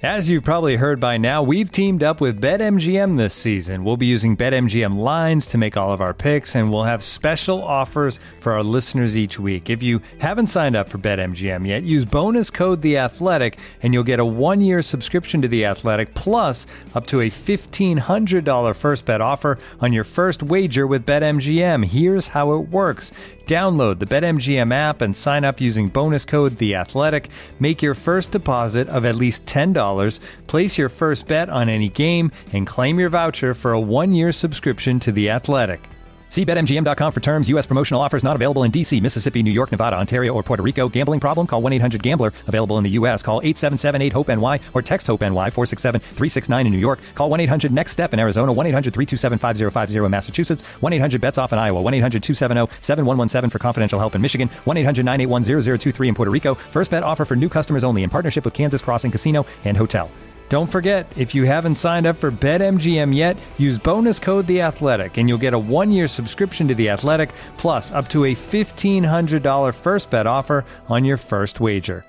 As you've probably heard by now, we've teamed up with BetMGM this season. We'll be using BetMGM lines to make all of our picks, and we'll have special offers for our listeners each week. If you haven't signed up for BetMGM yet, use bonus code The Athletic, and you'll get a 1-year subscription to The Athletic, plus up to a $1,500 first bet offer on your first wager with BetMGM. Here's how it works. Download the BetMGM app and sign up using bonus code The Athletic. Make your first deposit of at least $10. Place your first bet on any game and claim your voucher for a 1-year subscription to The Athletic. See BetMGM.com for terms. U.S. promotional offers not available in D.C., Mississippi, New York, Nevada, Ontario, or Puerto Rico. Gambling problem? Call 1-800-GAMBLER. Available in the U.S. Call 877-8-HOPE-NY or text HOPE-NY 467-369 in New York. Call 1-800-NEXT-STEP in Arizona. 1-800-327-5050 in Massachusetts. 1-800-BETS-OFF in Iowa. 1-800-270-7117 for confidential help in Michigan. 1-800-981-0023 in Puerto Rico. First bet offer for new customers only in partnership with Kansas Crossing Casino and Hotel. Don't forget, if you haven't signed up for BetMGM yet, use bonus code The Athletic, and you'll get a 1-year subscription to The Athletic, plus up to a $1,500 first bet offer on your first wager.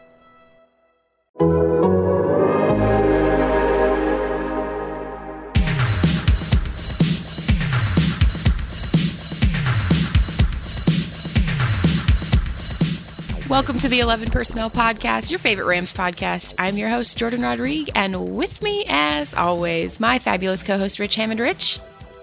Welcome to the 11 Personnel Podcast, your favorite Rams podcast. I'm your host, Jordan Rodriguez, and with me, as always, my fabulous co-host, Rich Hammond. Rich,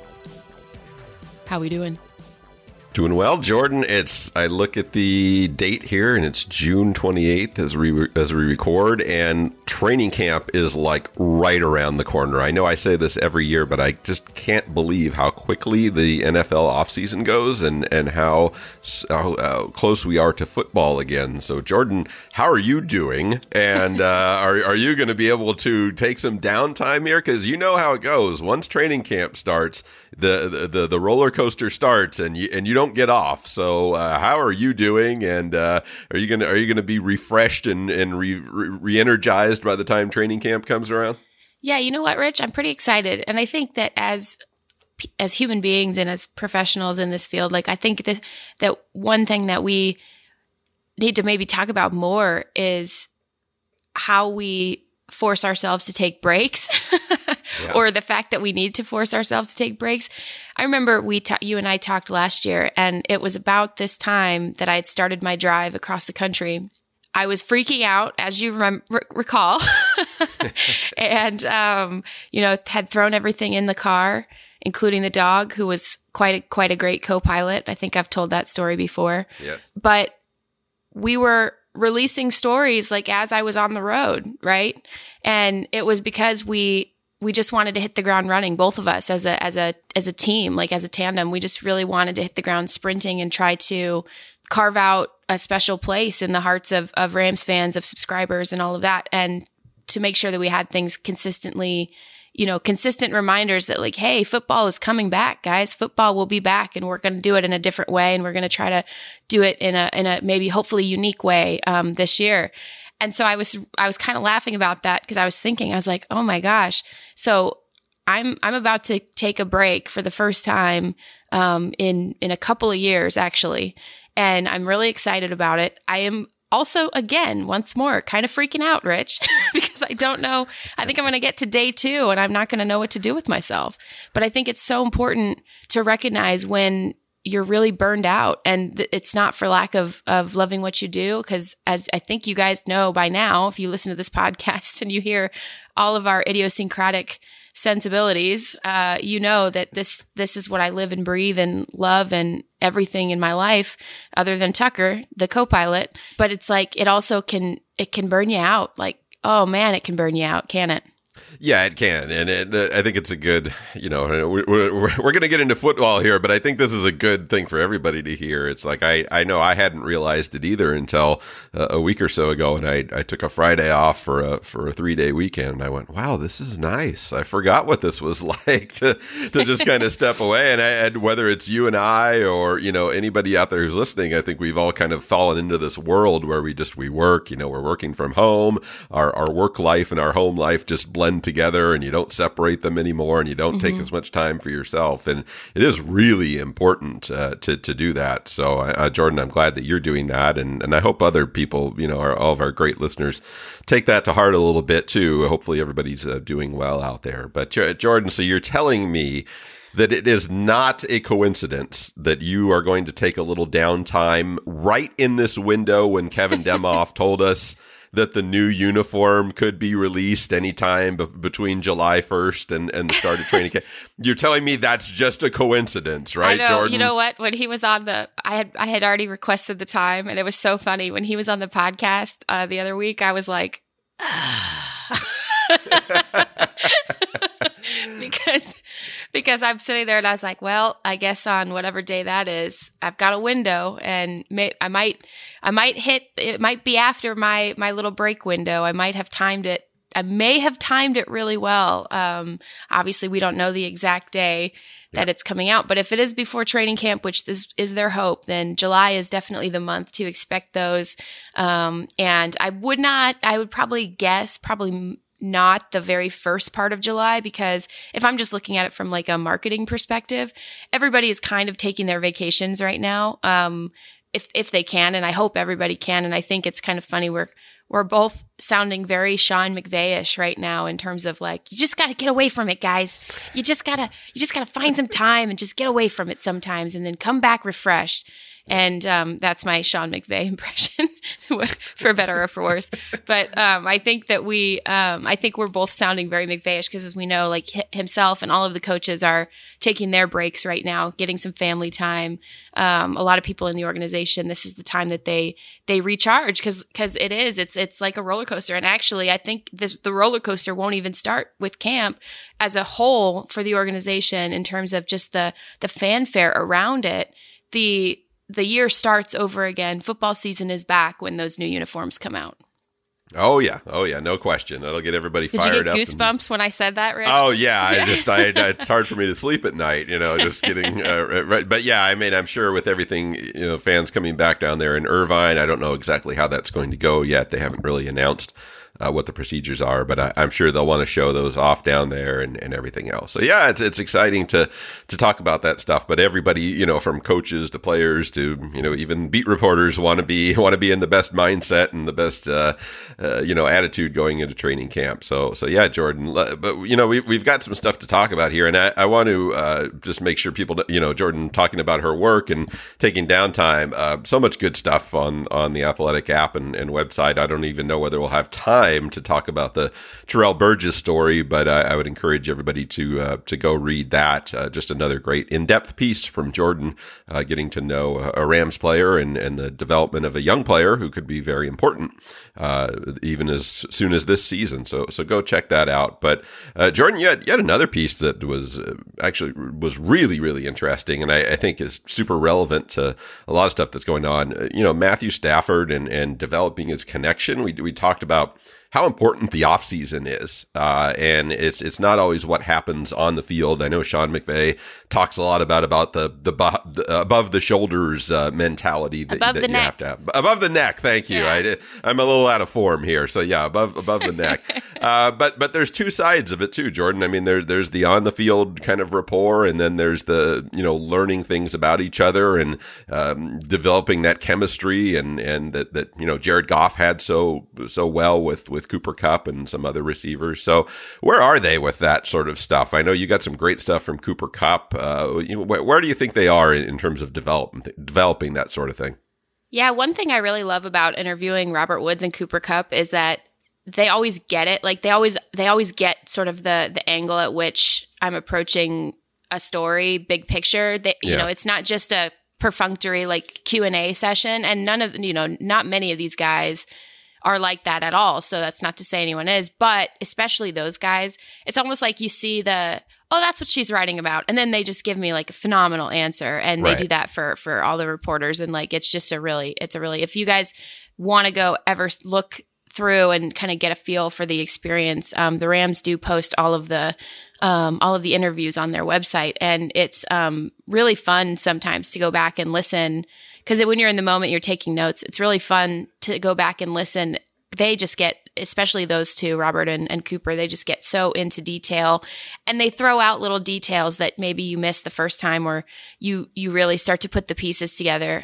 how we doing? Doing well, Jordan. I look at the date here, and it's June 28th as we record, and training camp is like right around the corner. I know I say this every year, but I just can't believe how quickly the NFL offseason goes and how close we are to football again. So, Jordan, how are you doing? And are you going to be able to take some downtime here? Because you know how it goes. Once training camp starts, the roller coaster starts, and you don't get off. So how are you doing? And are you gonna be refreshed and re-energized by the time training camp comes around? Yeah, you know what, Rich? I'm pretty excited, and I think that as human beings and as professionals in this field, like I think that one thing that we need to maybe talk about more is how we force ourselves to take breaks. Yeah. Or the fact that we need to force ourselves to take breaks. I remember you and I talked last year, and it was about this time that I had started my drive across the country. I was freaking out, as you recall, and had thrown everything in the car, including the dog, who was quite a great co-pilot. I think I've told that story before. Yes, but we were releasing stories like as I was on the road, right? And it was because we just wanted to hit the ground running, both of us as a team, like as a tandem. We just really wanted to hit the ground sprinting and try to carve out a special place in the hearts of Rams fans, of subscribers and all of that. And to make sure that we had things consistently, consistent reminders that like, hey, football is coming back, guys. Football will be back, and we're going to do it in a different way. And we're going to try to do it in a maybe hopefully unique way this year. And so I was kind of laughing about that because I was like, oh my gosh. So I'm about to take a break for the first time in a couple of years, actually. And I'm really excited about it. I am also, again, once more, kind of freaking out, Rich, because I don't know. I think I'm going to get to day 2 and I'm not going to know what to do with myself. But I think it's so important to recognize when you're really burned out, and it's not for lack of loving what you do. Because as I think you guys know by now, if you listen to this podcast and you hear all of our idiosyncratic sensibilities, you know that this is what I live and breathe and love and everything in my life other than Tucker, the co-pilot. But it's like, it can burn you out. Like, oh man, it can burn you out, can it? Yeah, it can. And I think it's a good, we're going to get into football here, but I think this is a good thing for everybody to hear. It's like, I know I hadn't realized it either until a week or so ago. And I took a Friday off for a 3-day weekend. And I went, wow, this is nice. I forgot what this was like to just kind of step away. And whether it's you and I or, anybody out there who's listening, I think we've all kind of fallen into this world where we work, we're working from home. Our work life and our home life just blend blend together and you don't separate them anymore and you don't take as much time for yourself. And it is really important to do that. So Jordan, I'm glad that you're doing that. And I hope other people, all of our great listeners take that to heart a little bit too. Hopefully everybody's doing well out there. But Jordan, so you're telling me that it is not a coincidence that you are going to take a little downtime right in this window when Kevin Demoff told us that the new uniform could be released anytime between July 1st and the start of training camp. You're telling me that's just a coincidence, right, Jordan? You know what? When he was on I had already requested the time, and it was so funny. When he was on the podcast the other week, I was like, because I'm sitting there and I was like, well, I guess on whatever day that is, I've got a window, and I might hit. It might be after my little break window. I might have timed it. I may have timed it really well. Obviously, we don't know the exact day that it's coming out, but if it is before training camp, which this is their hope, then July is definitely the month to expect those. And I would probably guess not the very first part of July, because if I'm just looking at it from like a marketing perspective, everybody is kind of taking their vacations right now. If they can, and I hope everybody can. And I think it's kind of funny. We're both sounding very Sean McVay-ish right now in terms of like, you just got to get away from it, guys. You just gotta find some time and just get away from it sometimes, and then come back refreshed. And that's my Sean McVay impression, for better or for worse. But I think that we're both sounding very McVay-ish, because as we know, like himself and all of the coaches are taking their breaks right now, getting some family time. A lot of people in the organization, this is the time that they recharge, because it's like a roller coaster. And actually, I think the roller coaster won't even start with camp as a whole for the organization in terms of just the fanfare around it. The year starts over again. Football season is back when those new uniforms come out. Oh yeah, no question. That'll get everybody fired up. Did you get goosebumps when I said that, Rich? Oh yeah, it's hard for me to sleep at night. Just getting right. But yeah, I mean, I'm sure with everything, fans coming back down there in Irvine, I don't know exactly how that's going to go yet. They haven't really announced what the procedures are, but I'm sure they'll want to show those off down there and everything else. So yeah, it's exciting to talk about that stuff. But everybody, from coaches to players to even beat reporters want to be in the best mindset and the best attitude going into training camp. So yeah, Jordan. But we've got some stuff to talk about here, and I want to just make sure people, Jordan talking about her work and taking downtime. So much good stuff on the Athletic app and website. I don't even know whether we'll have time to talk about the Terrell Burgess story, but I would encourage everybody to go read that. Just another great in-depth piece from Jordan, getting to know a Rams player and the development of a young player who could be very important, even as soon as this season. So go check that out. But Jordan, you had another piece that was really, really interesting, and I think is super relevant to a lot of stuff that's going on. Matthew Stafford and developing his connection. We talked about how important the offseason is. And it's not always what happens on the field. I know Sean McVay talks a lot about the above the shoulders mentality that you have to have. Above the neck, thank you. Yeah. I'm a little out of form here. So yeah, above the neck. But there's two sides of it too, Jordan. I mean, there's the on the field kind of rapport, and then there's the, learning things about each other and developing that chemistry and that Jared Goff had so well with Cooper Kupp and some other receivers. So where are they with that sort of stuff? I know you got some great stuff from Cooper Kupp. Where do you think they are in terms of developing that sort of thing? Yeah, one thing I really love about interviewing Robert Woods and Cooper Kupp is that they always get it. Like they always get sort of the angle at which I'm approaching a story, big picture. It's not just a perfunctory like Q&A session, and not many of these guys are like that at all. So that's not to say anyone is, but especially those guys, it's almost like you see that's what she's writing about. And then they just give me like a phenomenal answer. And they do that for all the reporters. And like, it's a really, if you guys want to go ever look through and kind of get a feel for the experience, the Rams do post all of the interviews on their website. And it's really fun sometimes to go back and listen, because when you're in the moment, you're taking notes. It's really fun to go back and listen they just get, especially those two, Robert and Cooper, they just get so into detail, and they throw out little details that maybe you missed the first time, or you really start to put the pieces together.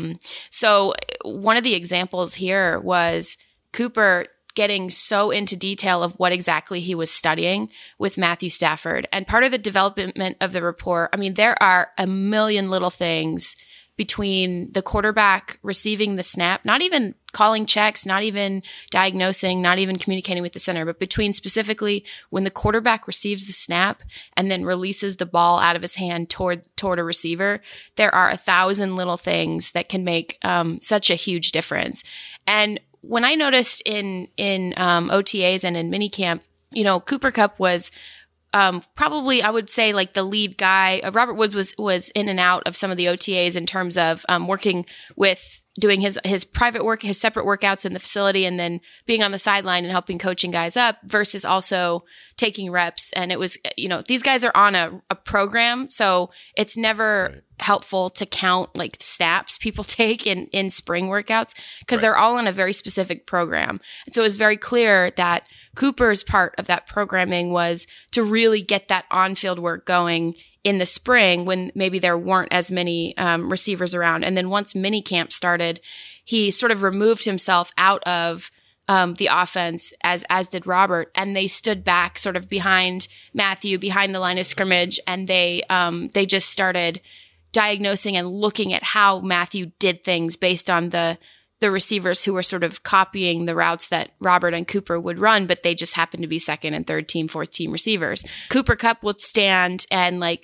So one of the examples here was Cooper getting so into detail of what exactly he was studying with Matthew Stafford. And part of the development of the report, I mean, there are a million little things between the quarterback receiving the snap, not even calling checks, not even diagnosing, not even communicating with the center, but between specifically when the quarterback receives the snap and then releases the ball out of his hand toward a receiver, there are 1,000 little things that can make such a huge difference. And when I noticed in OTAs and in minicamp, Cooper Kupp was probably, I would say, like the lead guy. Robert Woods was in and out of some of the OTAs in terms of working with doing his private work, his separate workouts in the facility, and then being on the sideline and helping coaching guys up versus also taking reps. And it was, these guys are on a program, so it's never helpful to count like snaps people take in spring workouts because they're all on a very specific program. And so it was very clear that Cooper's part of that programming was to really get that on-field work going in the spring when maybe there weren't as many receivers around. And then once minicamp started, he sort of removed himself out of the offense as did Robert. And they stood back sort of behind Matthew, behind the line of scrimmage. And they just started diagnosing and looking at how Matthew did things based on the receivers who were sort of copying the routes that Robert and Cooper would run, but they just happened to be second and third team, fourth team receivers. Cooper Kupp would stand and like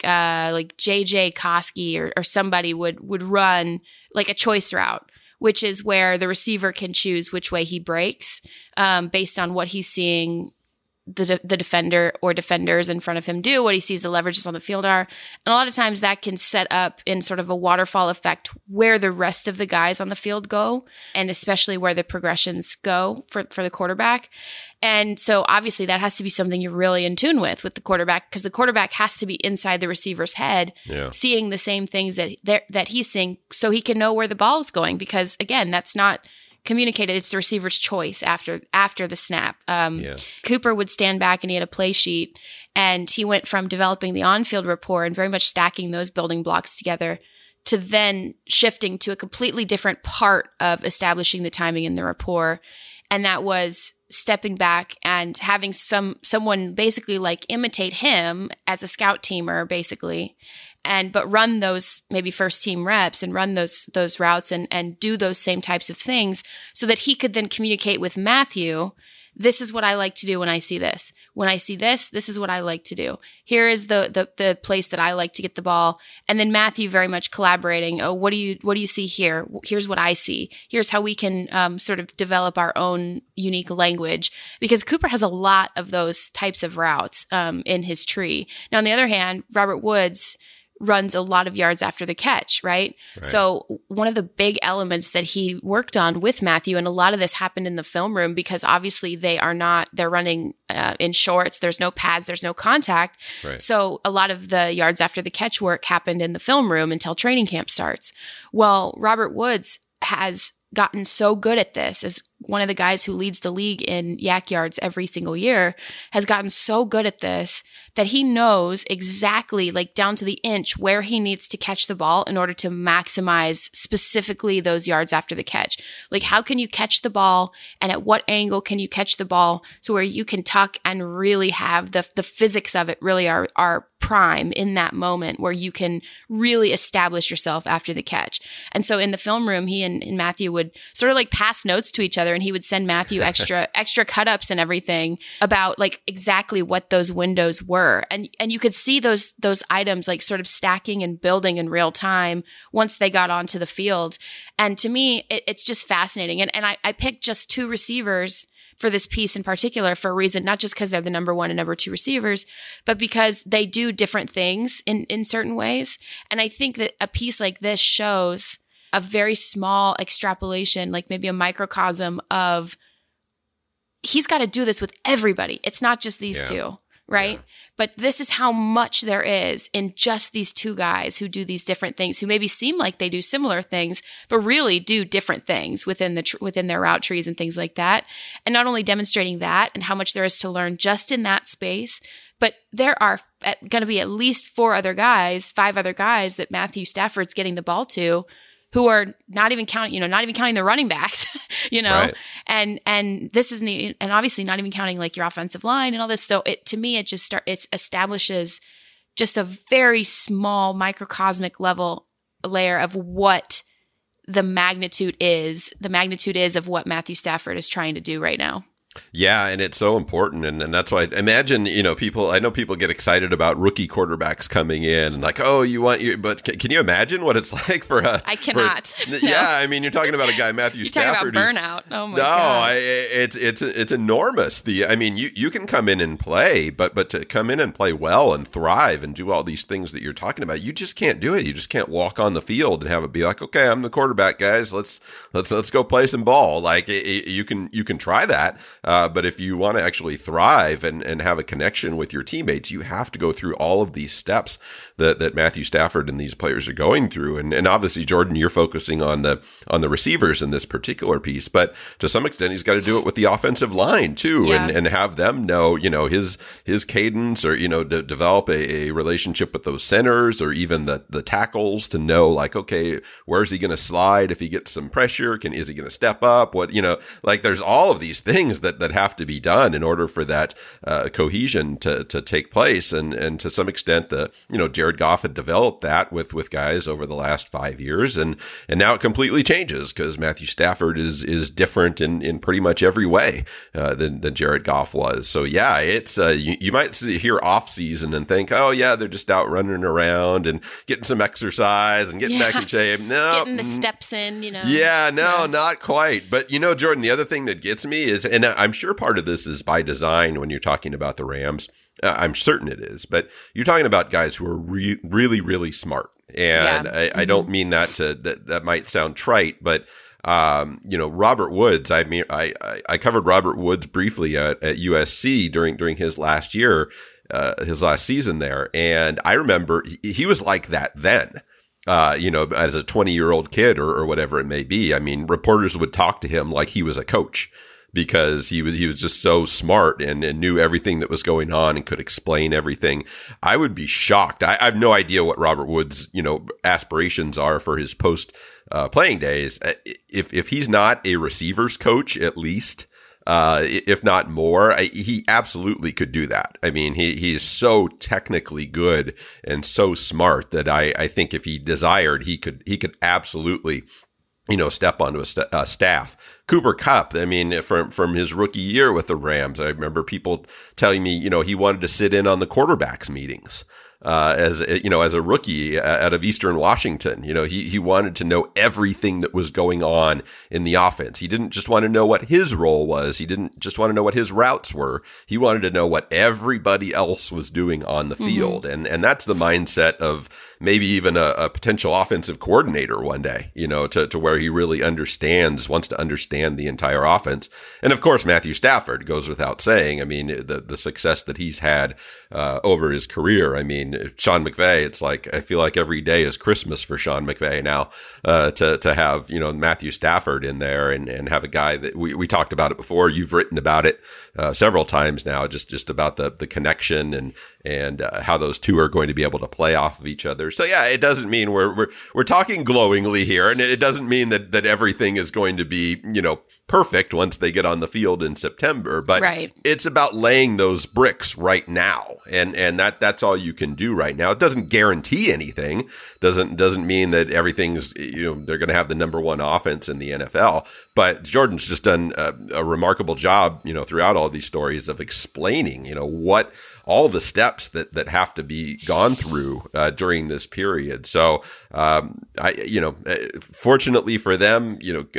JJ Koski or somebody would run like a choice route, which is where the receiver can choose which way he breaks based on what he's seeing the defender or defenders in front of him do, what he sees the leverages on the field are. And a lot of times that can set up in sort of a waterfall effect where the rest of the guys on the field go, and especially where the progressions go for the quarterback. And so obviously that has to be something you're really in tune with the quarterback, because the quarterback has to be inside the receiver's head, seeing the same things that he's seeing so he can know where the ball is going. Because again, that's not communicated. It's the receiver's choice after the snap. Cooper would stand back and he had a play sheet, and he went from developing the on-field rapport and very much stacking those building blocks together to then shifting to a completely different part of establishing the timing and the rapport. And that was stepping back and having someone basically like imitate him as a scout teamer, basically, but run those maybe first team reps and run those routes and do those same types of things so that he could then communicate with Matthew. This is what I like to do when I see this. When I see this, this is what I like to do. Here is the place that I like to get the ball. And then Matthew very much collaborating. Oh, what do you see here? Here's what I see. Here's how we can sort of develop our own unique language, because Cooper has a lot of those types of routes in his tree. Now, on the other hand, Robert Woods runs a lot of yards after the catch, right? So one of the big elements that he worked on with Matthew, and a lot of this happened in the film room because obviously they're running in shorts, there's no pads, there's no contact. So a lot of the yards after the catch work happened in the film room until training camp starts. Well, Robert Woods has gotten so good at this, as one of the guys who leads the league in yak yards every single year, has gotten so good at this that he knows exactly, like down to the inch, where he needs to catch the ball in order to maximize specifically those yards after the catch. Like, how can you catch the ball and at what angle can you catch the ball so where you can tuck and really have the physics of it really are prime in that moment where you can really establish yourself after the catch. And so in the film room, he and Matthew would sort of like pass notes to each other, and he would send Matthew extra cut-ups and everything about like exactly what those windows were. And you could see those items like sort of stacking and building in real time once they got onto the field. And to me, it's just fascinating. And I picked just two receivers for this piece in particular for a reason, not just because they're the number one and number two receivers, but because they do different things in certain ways. And I think that a piece like this shows a very small extrapolation, like maybe a microcosm of he's got to do this with everybody. It's not just these two. right? Yeah. But this is how much there is in just these two guys who do these different things, who maybe seem like they do similar things, but really do different things within within their route trees and things like that. And not only demonstrating that and how much there is to learn just in that space, but there are going to be at least 5 other guys that Matthew Stafford's getting the ball to, who are not even counting the running backs, right. and this isn't, and obviously not even counting like your offensive line and all this. So it establishes just a very small microcosmic layer of what the magnitude is of what Matthew Stafford is trying to do right now. Yeah, and it's so important, and that's why I imagine, I know people get excited about rookie quarterbacks coming in and like, oh, but can you imagine what it's like for a? I cannot. No. Yeah, I mean, you're talking about a guy, Matthew Stafford. Talking about burnout. Oh my God. It's enormous. You can come in and play, but to come in and play well and thrive and do all these things that you're talking about, you just can't do it. You just can't walk on the field and have it be like, okay, I'm the quarterback, guys. Let's go play some ball. Like you can try that. But if you want to actually thrive and have a connection with your teammates, you have to go through all of these steps that Matthew Stafford and these players are going through. And obviously, Jordan, you're focusing on the receivers in this particular piece, but to some extent, he's got to do it with the offensive line too, yeah. and have them know, his cadence, or develop a relationship with those centers or even the tackles to know, like, okay, where's he going to slide if he gets some pressure? Is he going to step up? Like there's all of these things that have to be done in order for that cohesion to take place. And to some extent, Jared Goff had developed that with guys over the last 5 years. And now it completely changes because Matthew Stafford is different in pretty much every way than Jared Goff was. So yeah, it's you might hear off season and think, oh yeah, they're just out running around and getting some exercise and getting back in shape. No, getting the steps in, Yeah, no, not quite. But Jordan, the other thing that gets me is, and I'm sure part of this is by design when you're talking about the Rams. I'm certain it is, but you're talking about guys who are really, really smart. And yeah. I don't mean that might sound trite, but Robert Woods, I covered Robert Woods briefly at USC during his last year, his last season there. And I remember he was like that then. As a 20-year-old kid or whatever it may be. I mean, reporters would talk to him like he was a coach because he was just so smart and knew everything that was going on and could explain everything. I would be shocked. I have no idea what Robert Woods, aspirations are for his post playing days. If he's not a receivers coach, at least, if not more, he absolutely could do that. I mean, he is so technically good and so smart that I think if he desired, he could absolutely, step onto a staff. Cooper Kupp, I mean, from his rookie year with the Rams, I remember people telling me, he wanted to sit in on the quarterbacks meetings. As a rookie out of Eastern Washington, he wanted to know everything that was going on in the offense. He didn't just want to know what his role was. He didn't just want to know what his routes were. He wanted to know what everybody else was doing on the field. And that's the mindset of maybe even a potential offensive coordinator one day, to where he really wants to understand the entire offense. And of course, Matthew Stafford goes without saying. I mean, the success that he's had over his career. I mean, Sean McVay, it's like, I feel like every day is Christmas for Sean McVay now, to have, Matthew Stafford in there and have a guy that we talked about it before. You've written about it several times now, just about the connection and how those two are going to be able to play off of each other. So yeah, it doesn't mean we're talking glowingly here, and it doesn't mean that everything is going to be, perfect once they get on the field in September, but right. It's about laying those bricks right now. And that's all you can do right now. It doesn't guarantee anything. Doesn't mean that everything's, they're going to have the number one offense in the NFL. But Jordan's just done a remarkable job, throughout all these stories of explaining, what all the steps that have to be gone through during this period. So, fortunately for them,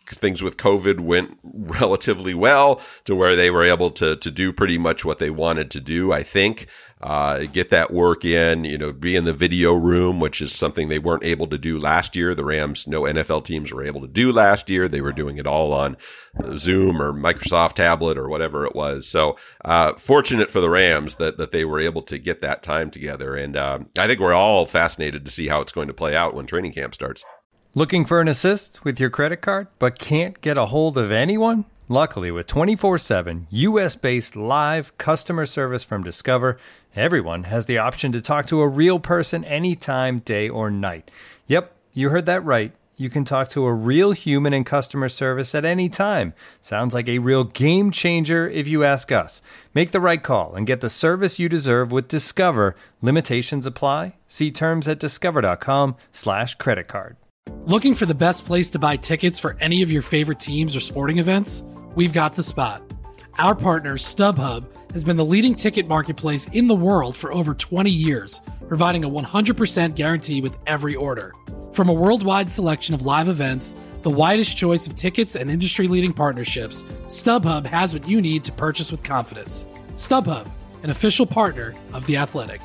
things with COVID went relatively well to where they were able to do pretty much what they wanted to do, I think. Get that work in, be in the video room, which is something they weren't able to do last year. The Rams, no NFL teams were able to do last year. They were doing it all on Zoom or Microsoft tablet or whatever it was. So fortunate for the Rams that they were able to get that time together. And I think we're all fascinated to see how it's going to play out when training camp starts. Looking for an assist with your credit card, but can't get a hold of anyone? Luckily, with 24/7 U.S.-based live customer service from Discover, everyone has the option to talk to a real person anytime, day or night. Yep, you heard that right. You can talk to a real human in customer service at any time. Sounds like a real game changer if you ask us. Make the right call and get the service you deserve with Discover. Limitations apply. See terms at discover.com/creditcard. Looking for the best place to buy tickets for any of your favorite teams or sporting events? We've got the spot. Our partner, StubHub, has been the leading ticket marketplace in the world for over 20 years, providing a 100% guarantee with every order. From a worldwide selection of live events, the widest choice of tickets and industry-leading partnerships, StubHub has what you need to purchase with confidence. StubHub, an official partner of The Athletic.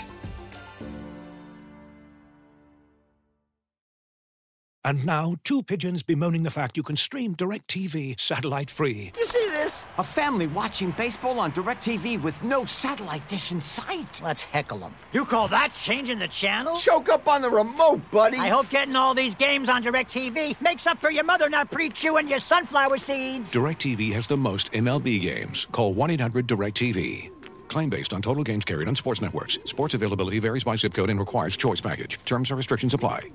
And now, two pigeons bemoaning the fact you can stream DirecTV satellite-free. You see this? A family watching baseball on DirecTV with no satellite dish in sight. Let's heckle them. You call that changing the channel? Choke up on the remote, buddy. I hope getting all these games on DirecTV makes up for your mother not pre-chewing your sunflower seeds. DirecTV has the most MLB games. Call 1-800-DirecTV. Claim based on total games carried on sports networks. Sports availability varies by zip code and requires choice package. Terms and restrictions apply.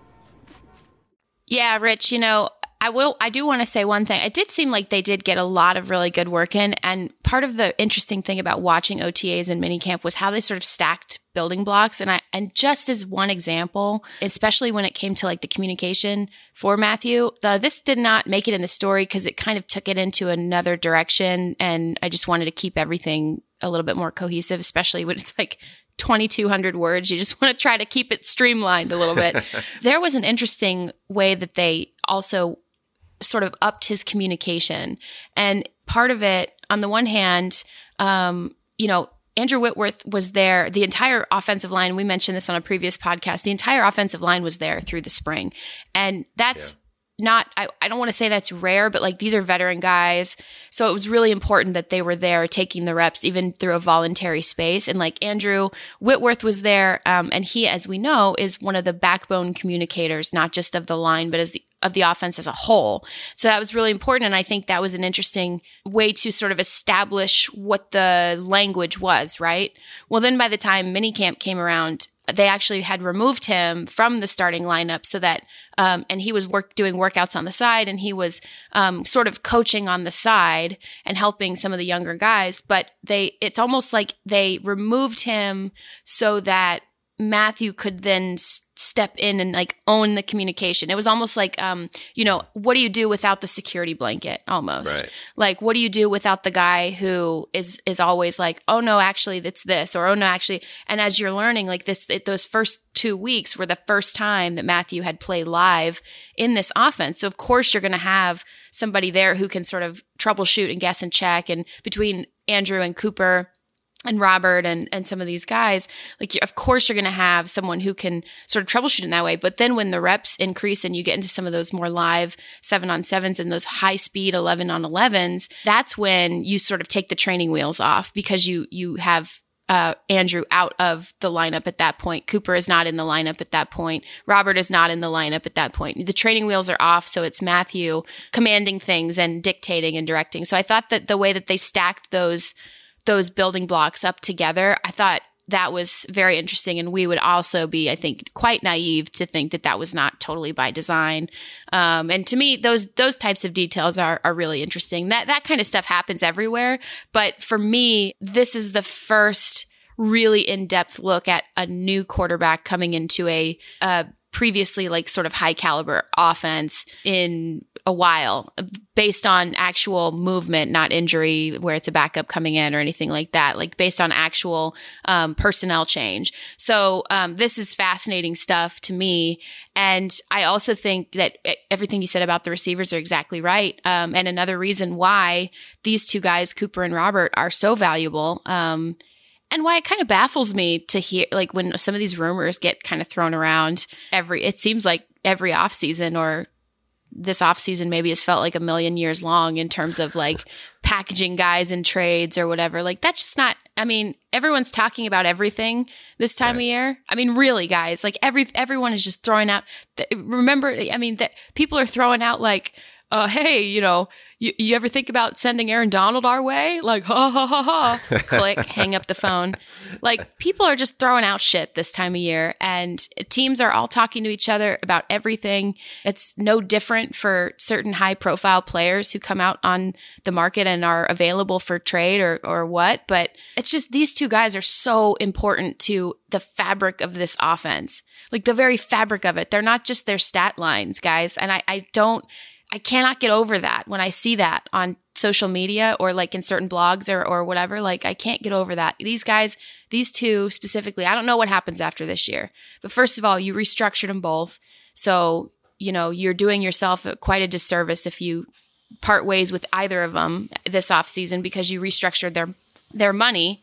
Yeah, Rich, I do want to say one thing. It did seem like they did get a lot of really good work in. And part of the interesting thing about watching OTAs and minicamp was how they sort of stacked building blocks. And just as one example, especially when it came to like the communication for Matthew, this did not make it in the story because it kind of took it into another direction. And I just wanted to keep everything a little bit more cohesive, especially when it's like 2,200 words. You just want to try to keep it streamlined a little bit. There was an interesting way that they also sort of upped his communication. And part of it, on the one hand, Andrew Whitworth was there. The entire offensive line, we mentioned this on a previous podcast, the entire offensive line was there through the spring. And that's not, I don't want to say that's rare, but like these are veteran guys. So it was really important that they were there taking the reps, even through a voluntary space. And like Andrew Whitworth was there. And he, as we know, is one of the backbone communicators, not just of the line, but of the offense as a whole. So that was really important. And I think that was an interesting way to sort of establish what the language was, right? Well, then by the time minicamp came around, they actually had removed him from the starting lineup so that, and he was doing workouts on the side, and he was sort of coaching on the side and helping some of the younger guys. But it's almost like they removed him so that Matthew could then step in and like own the communication. It was almost like, what do you do without the security blanket almost? Right. Like, what do you do without the guy who is always like, oh no, actually it's this, or oh no, actually. And as you're learning like this, those first 2 weeks were the first time that Matthew had played live in this offense. So of course you're going to have somebody there who can sort of troubleshoot and guess and check. And between Andrew and Cooper and Robert and some of these guys, like, of course you're going to have someone who can sort of troubleshoot in that way. But then when the reps increase and you get into some of those more live 7-on-7s and those high speed 11-on-11s, that's when you sort of take the training wheels off, because you have Andrew out of the lineup at that point. Cooper is not in the lineup at that point. Robert is not in the lineup at that point. The training wheels are off. So it's Matthew commanding things and dictating and directing. So I thought that the way that they stacked those building blocks up together, I thought that was very interesting. And we would also be, I think, quite naive to think that that was not totally by design. And to me, those types of details are really interesting. That kind of stuff happens everywhere. But for me, this is the first really in-depth look at a new quarterback coming into a previously like sort of high caliber offense in a while based on actual movement, not injury where it's a backup coming in or anything like that, like based on actual personnel change. So this is fascinating stuff to me. And I also think that everything you said about the receivers are exactly right. And another reason why these two guys, Cooper and Robert, are so valuable, and why it kind of baffles me to hear, like when some of these rumors get kind of thrown around it seems like every offseason, or this offseason maybe has felt like a million years long in terms of like packaging guys in trades or whatever. Like that's just not, I mean, everyone's talking about everything this time of year. I mean, really guys, like everyone is just throwing out, remember, I mean, that people are throwing out like, hey, you know, you ever think about sending Aaron Donald our way? Like, ha, ha, ha, ha. Click, hang up the phone. Like, people are just throwing out shit this time of year, and teams are all talking to each other about everything. It's no different for certain high-profile players who come out on the market and are available for trade or what, but it's just these two guys are so important to the fabric of this offense. Like, the very fabric of it. They're not just their stat lines, guys, and I cannot get over that when I see that on social media or like in certain blogs or whatever. Like, I can't get over that. These guys, these two specifically, I don't know what happens after this year. But first of all, you restructured them both. So, you know, you're doing yourself quite a disservice if you part ways with either of them this offseason because you restructured their money.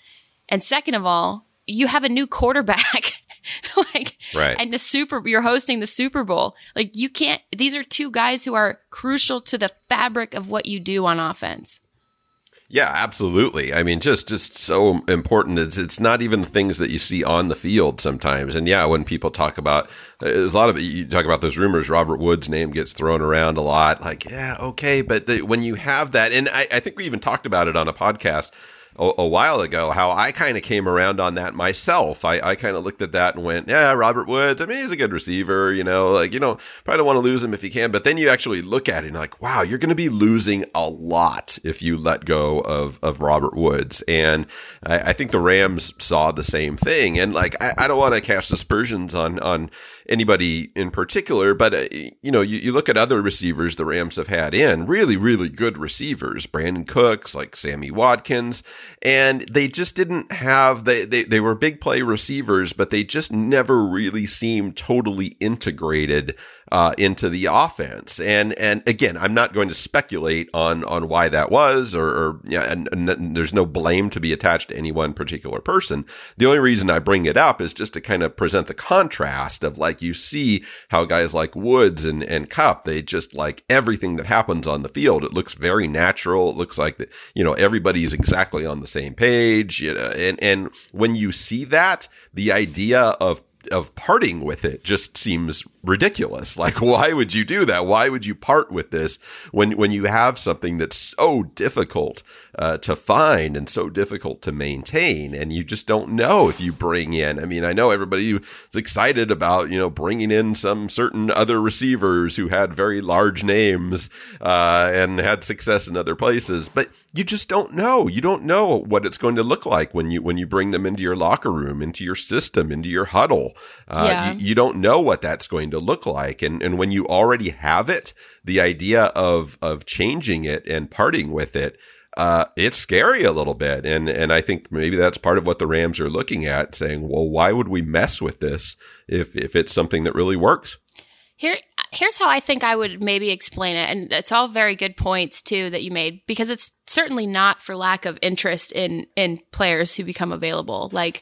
And second of all, you have a new quarterback. Like, right. And you're hosting the Super Bowl. Like, you can't, these are two guys who are crucial to the fabric of what you do on offense. Yeah, absolutely. I mean, just so important. It's not even the things that you see on the field sometimes. And yeah, when people talk about, there's a lot of, you talk about those rumors, Robert Woods' name gets thrown around a lot. Like, yeah, okay. But when you have that, and I think we even talked about it on a podcast a while ago, how I kind of came around on that myself. I kind of looked at that and went, yeah, Robert Woods, I mean, he's a good receiver, you know, like, you know, probably don't want to lose him if you can. But then you actually look at it and like, wow, you're going to be losing a lot if you let go of Robert Woods. And I think the Rams saw the same thing. And like, I don't want to cast aspersions on anybody in particular, but you know, you look at other receivers the Rams have had in really, really good receivers, Brandon Cooks, like Sammy Watkins. And they just didn't have, they were big play receivers, but they just never really seemed totally integrated into the offense. And again, I'm not going to speculate on why that was, or and there's no blame to be attached to any one particular person. The only reason I bring it up is just to kind of present the contrast of like, you see how guys like Woods and Kupp, they just like everything that happens on the field. It looks very natural. It looks like that, you know, everybody's exactly on the same page, you know, and when you see that, the idea of parting with it just seems ridiculous. Like, why would you do that? Why would you part with this when you have something that's so difficult to find and so difficult to maintain, and you just don't know if you bring in, I mean, I know everybody is excited about, you know, bringing in some certain other receivers who had very large names and had success in other places, but you just don't know. You don't know what it's going to look like when you bring them into your locker room, into your system, into your huddle. You don't know what that's going to look like. And when you already have it, the idea of changing it and parting with it, it's scary a little bit. And I think maybe that's part of what the Rams are looking at, saying, well, why would we mess with this if it's something that really works? Here's how I think I would maybe explain it. And it's all very good points too that you made, because it's certainly not for lack of interest in players who become available. Like,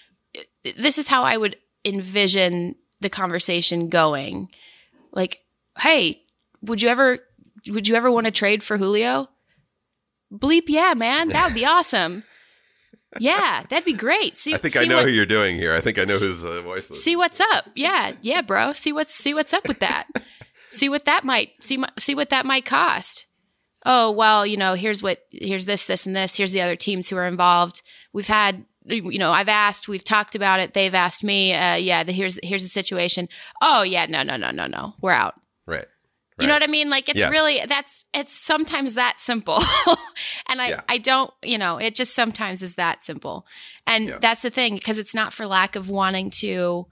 this is how I would envision the conversation going. Like, hey, would you ever want to trade for Julio? Bleep, yeah, man, that would be awesome. Yeah, that'd be great. I think I know who you're doing here. I think I know whose voice. See what's up. Yeah, bro. See what's up with that. see what that might cost. Oh, well, you know, here's this, and this. Here's the other teams who are involved. We've had, you know, I've asked, we've talked about it. They've asked me. Here's the situation. Oh, yeah, no. We're out. Right. You know what I mean? Like, it's really, it's sometimes that simple. And I don't, you know, it just sometimes is that simple. And that's the thing, because it's not for lack of wanting to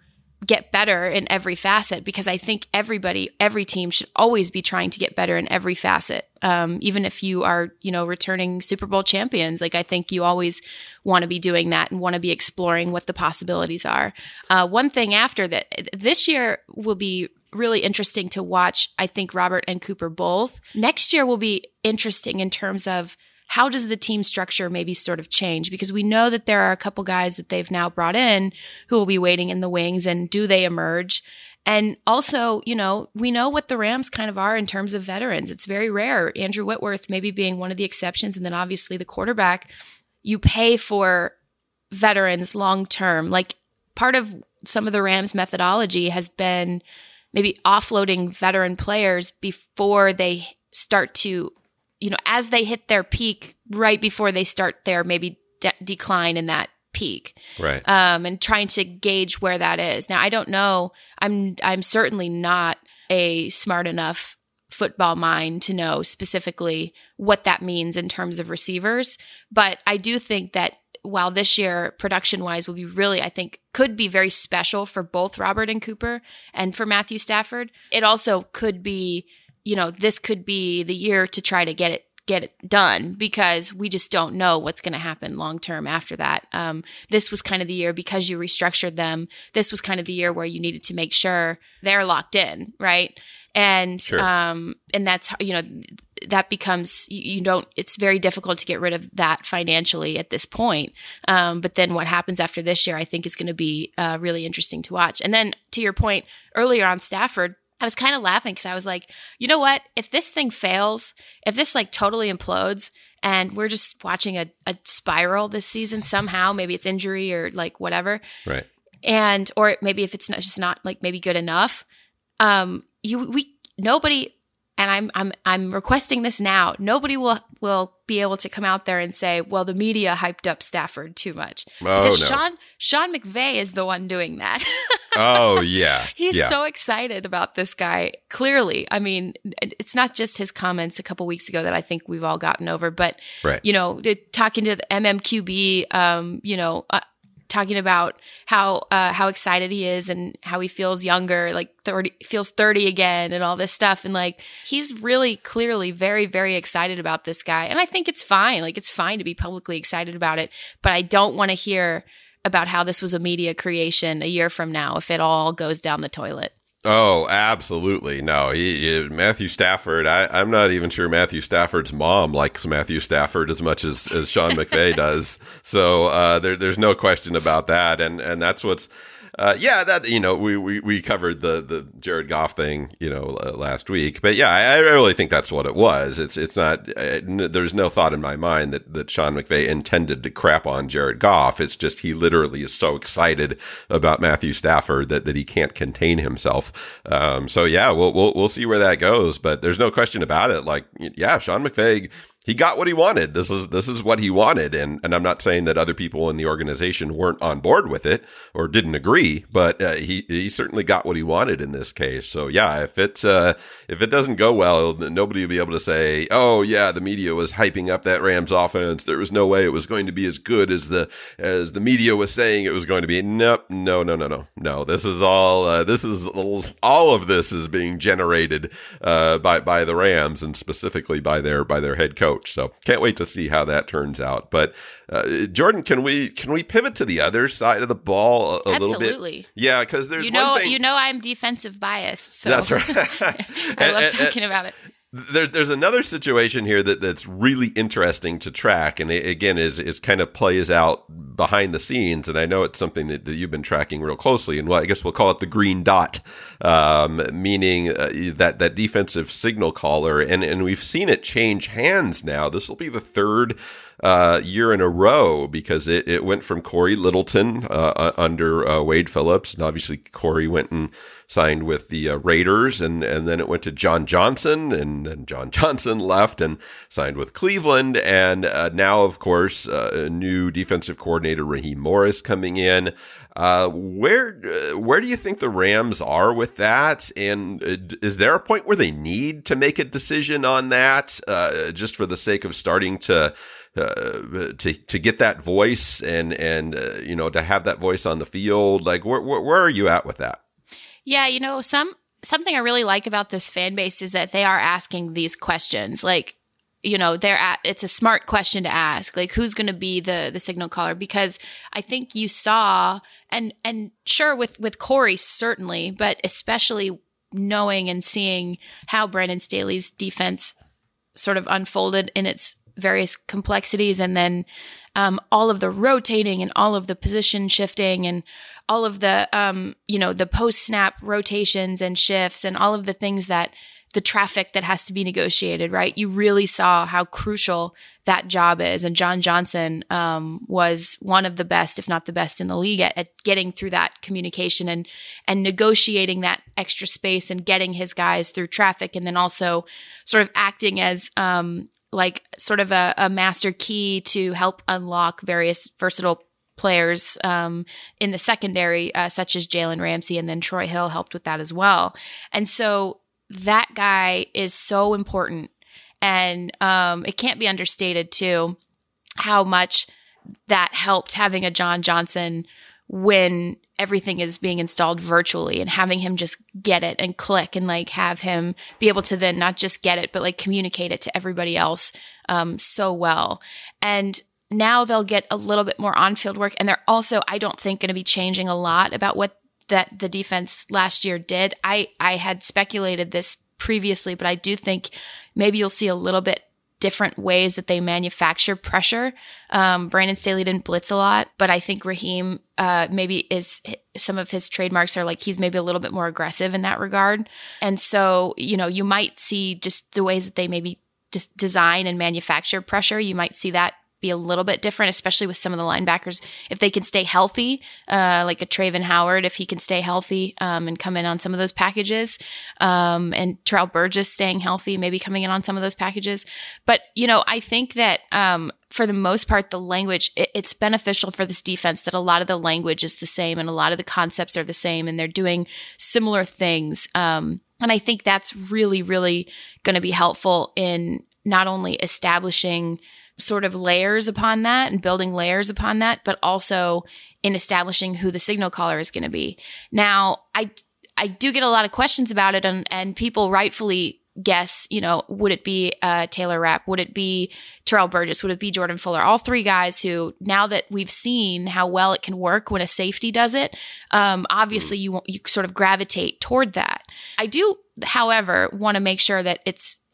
get better in every facet, because I think every team should always be trying to get better in every facet. Even if you are, returning Super Bowl champions, like I think you always want to be doing that and want to be exploring what the possibilities are. One thing after that, this year will be really interesting to watch. I think Robert and Cooper both. Next year will be interesting in terms of how does the team structure maybe sort of change? Because we know that there are a couple guys that they've now brought in who will be waiting in the wings, and do they emerge? And also, we know what the Rams kind of are in terms of veterans. It's very rare. Andrew Whitworth maybe being one of the exceptions, and then obviously the quarterback. You pay for veterans long term. Like, part of some of the Rams methodology has been maybe offloading veteran players before they start to, as they hit their peak, right before they start their maybe decline in that peak. Right. And trying to gauge where that is. Now, I don't know. I'm certainly not a smart enough football mind to know specifically what that means in terms of receivers. But I do think that while this year, production-wise, will be really, I think, could be very special for both Robert and Cooper and for Matthew Stafford, it also could be, this could be the year to try to get it done, because we just don't know what's going to happen long term after that. This was kind of the year, because you restructured them. This was kind of the year where you needed to make sure they're locked in, right? And sure. And that's that becomes it's very difficult to get rid of that financially at this point. But then what happens after this year, I think, is going to be really interesting to watch. And then to your point earlier on Stafford, I was kind of laughing because I was like, you know what? If this thing fails, if this like totally implodes and we're just watching a spiral this season somehow, maybe it's injury or like whatever. Right. And, or maybe if it's not like maybe good enough, nobody, and I'm requesting this now, nobody will be able to come out there and say, well, the media hyped up Stafford too much. Because Sean McVay is the one doing that. Oh, yeah. He's so excited about this guy. Clearly. I mean, it's not just his comments a couple weeks ago that I think we've all gotten over, but, right. Talking to the MMQB, talking about how excited he is and how he feels younger, like 30 again and all this stuff. And like, he's really clearly very, very excited about this guy. And I think it's fine. Like, it's fine to be publicly excited about it, but I don't want to hear about how this was a media creation a year from now if it all goes down the toilet. Oh, absolutely. No, Matthew Stafford, I'm not even sure Matthew Stafford's mom likes Matthew Stafford as much as Sean McVay does. So there's no question about that. And that's what's, we covered the Jared Goff thing, last week. But yeah, I really think that's what it was. It's not, there's no thought in my mind that Sean McVay intended to crap on Jared Goff. It's just he literally is so excited about Matthew Stafford that he can't contain himself. So yeah, we'll see where that goes. But there's no question about it. Like, yeah, Sean McVay, he got what he wanted. This is what he wanted. And I'm not saying that other people in the organization weren't on board with it or didn't agree, but he certainly got what he wanted in this case. So yeah, if it doesn't go well, nobody will be able to say, oh yeah, the media was hyping up that Rams offense. There was no way it was going to be as good as the media was saying it was going to be. Nope. No. This is all of this is being generated by the Rams, and specifically by their head coach. So can't wait to see how that turns out. But Jordan, can we pivot to the other side of the ball a little bit? Absolutely. Yeah, because there's one thing. I'm defensive biased, so that's right. I love talking about it. There's another situation here that's really interesting to track, and it, again is kind of plays out behind the scenes. And I know it's something that you've been tracking real closely. And I guess we'll call it the green dot, meaning that defensive signal caller. And we've seen it change hands now. This will be the third year in a row, because it went from Corey Littleton under Wade Phillips, and obviously Corey went and signed with the Raiders, and then it went to John Johnson, and then John Johnson left and signed with Cleveland, and now, of course, a new defensive coordinator, Raheem Morris, coming in. Where do you think the Rams are with that? And is there a point where they need to make a decision on that, just for the sake of starting to to get that voice and to have that voice on the field? Like, where are you at with that? Yeah, something I really like about this fan base is that they are asking these questions. Like, it's a smart question to ask. Like, who's going to be the signal caller? Because I think you saw, and sure with Corey certainly, but especially knowing and seeing how Brandon Staley's defense sort of unfolded in its various complexities, and then all of the rotating and all of the position shifting and all of the the post snap rotations and shifts and all of the things that the traffic that has to be negotiated, right? You really saw how crucial that job is. And John Johnson was one of the best, if not the best in the league at getting through that communication and negotiating that extra space and getting his guys through traffic. And then also sort of acting as sort of a master key to help unlock various versatile players in the secondary, such as Jalen Ramsey, and then Troy Hill helped with that as well. And so that guy is so important. And it can't be understated, too, how much that helped having a John Johnson when everything is being installed virtually and having him just get it and click and like have him be able to then not just get it, but like communicate it to everybody else so well. And now they'll get a little bit more on-field work. And they're also, I don't think, going to be changing a lot about what that the defense last year did. I had speculated this previously, but I do think maybe you'll see a little bit different ways that they manufacture pressure. Brandon Staley didn't blitz a lot, but I think Raheem maybe is some of his trademarks are like he's maybe a little bit more aggressive in that regard. And so, you might see just the ways that they maybe just design and manufacture pressure. You might see that be a little bit different, especially with some of the linebackers. If they can stay healthy, like a Traven Howard, if he can stay healthy and come in on some of those packages, and Terrell Burgess staying healthy, maybe coming in on some of those packages. But, I think that for the most part, the language, it's beneficial for this defense that a lot of the language is the same and a lot of the concepts are the same and they're doing similar things. And I think that's really, really going to be helpful in not only establishing sort of layers upon that and building layers upon that, but also in establishing who the signal caller is going to be. Now, I do get a lot of questions about it, and people rightfully guess, would it be Taylor Rapp? Would it be Terrell Burgess? Would it be Jordan Fuller? All three guys who, now that we've seen how well it can work when a safety does it, obviously you sort of gravitate toward that. I do, however, want to make sure that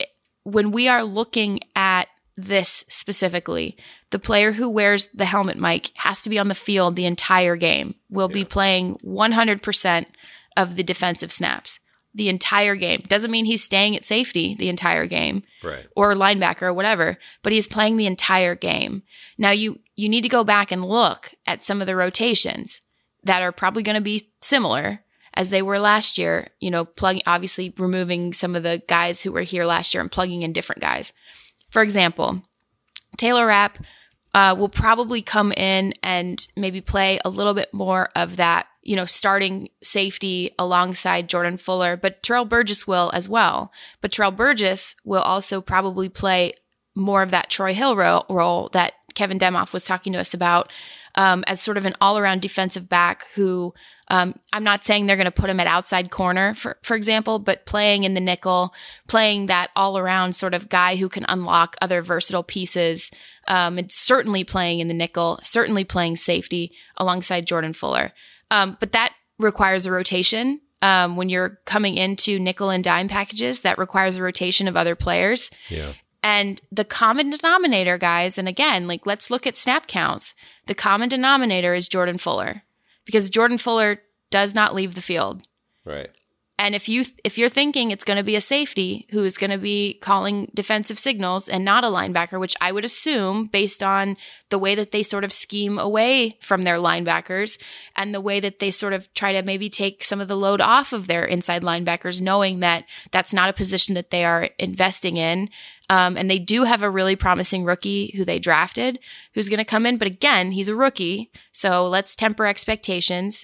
when we are looking at this specifically, the player who wears the helmet mic has to be on the field the entire game. Will be playing 100% of the defensive snaps the entire game. Doesn't mean he's staying at safety the entire game, right, or linebacker or whatever, but he's playing the entire game. Now you need to go back and look at some of the rotations that are probably going to be similar as they were last year, obviously removing some of the guys who were here last year and plugging in different guys. For example, Taylor Rapp will probably come in and maybe play a little bit more of that, starting safety alongside Jordan Fuller, but Terrell Burgess will as well. But Terrell Burgess will also probably play more of that Troy Hill role that Kevin Demoff was talking to us about, as sort of an all-around defensive back who I'm not saying they're going to put him at outside corner, for example, but playing in the nickel, playing that all-around sort of guy who can unlock other versatile pieces, and certainly playing in the nickel, certainly playing safety alongside Jordan Fuller. But that requires a rotation. When you're coming into nickel and dime packages, that requires a rotation of other players. Yeah. And the common denominator, guys, and again, let's look at snap counts. The common denominator is Jordan Fuller, because Jordan Fuller does not leave the field. Right. And if you're thinking it's going to be a safety who is going to be calling defensive signals and not a linebacker, which I would assume based on the way that they sort of scheme away from their linebackers and the way that they sort of try to maybe take some of the load off of their inside linebackers, knowing that that's not a position that they are investing in. And they do have a really promising rookie who they drafted who's going to come in. But again, he's a rookie. So let's temper expectations